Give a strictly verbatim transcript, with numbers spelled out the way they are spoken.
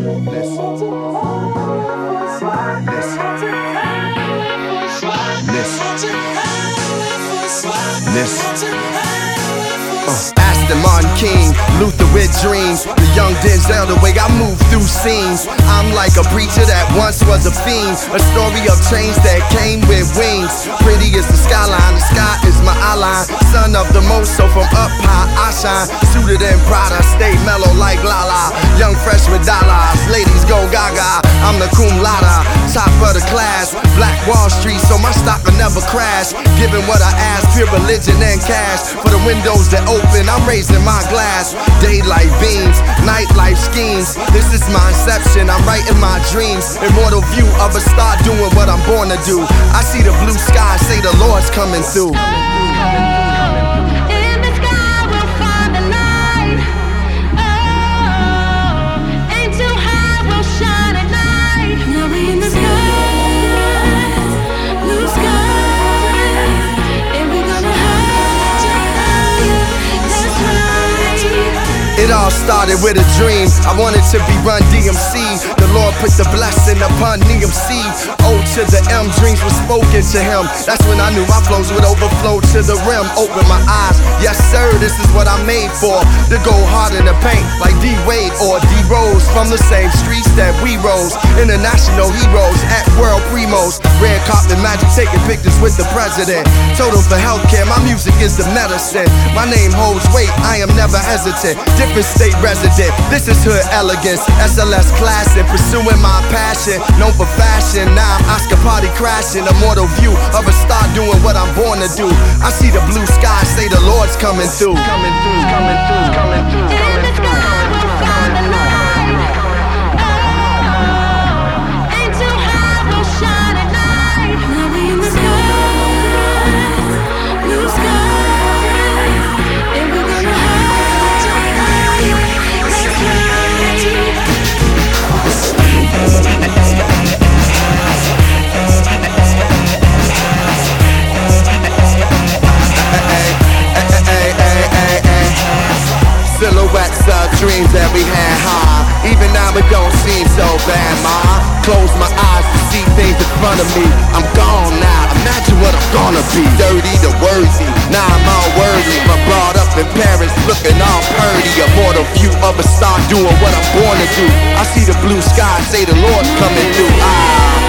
Listen. Uh, Aston Martin King, Luther with dreams. The young Denzel, the way I move through scenes. I'm like a preacher that once was a fiend. A story of change that came with wings. Pretty is the skyline, the sky is my eyeline. Son of the most, so from up high I shine. Suited in Prada, stay mellow like Lala. Young fresh with dollars, ladies go gaga. I'm the cum laude, top of the class. Black Wall Street, so my stock will never crash. Giving what I ask, pure religion and cash. For the windows that open, I'm raising my glass. Daylight beams, nightlife schemes. This is my inception, I'm writing my dreams. Immortal view of a star doing what I'm born to do. I see the blue sky, say the Lord's coming through. It all started with a dream. I wanted to be Run D M C. The Lord put the blessing upon D M C. O to the M, dreams were spoken to him. That's when I knew my flows would overflow to the rim. Open my eyes, yes sir, this is what I'm made for. To go hard in the paint like D Wade or D Rose. From the same streets that we rose. International heroes at world primos. Red carpet magic, taking pictures with the president. Total for healthcare, my music is the medicine. My name holds weight, I am never hesitant. Different state resident, this is hood elegance. S L S classic, pursuing my passion. Known for fashion, now I'm Oscar party crashing. Immortal view of a star doing what I'm born to do. I see the blue sky, say the Lord's coming through. Coming through, coming through, coming through, coming through, coming through, coming through. Silhouettes of dreams that we had high. Even now it don't seem so bad, ma. Close my eyes to see things in front of me. I'm gone now, imagine what I'm gonna be. Dirty to worthy, now I'm all worthy. But brought up in Paris, looking all purdy. Immortal view of a star doing what I'm born to do. I see the blue sky, say the Lord's coming through. Ah.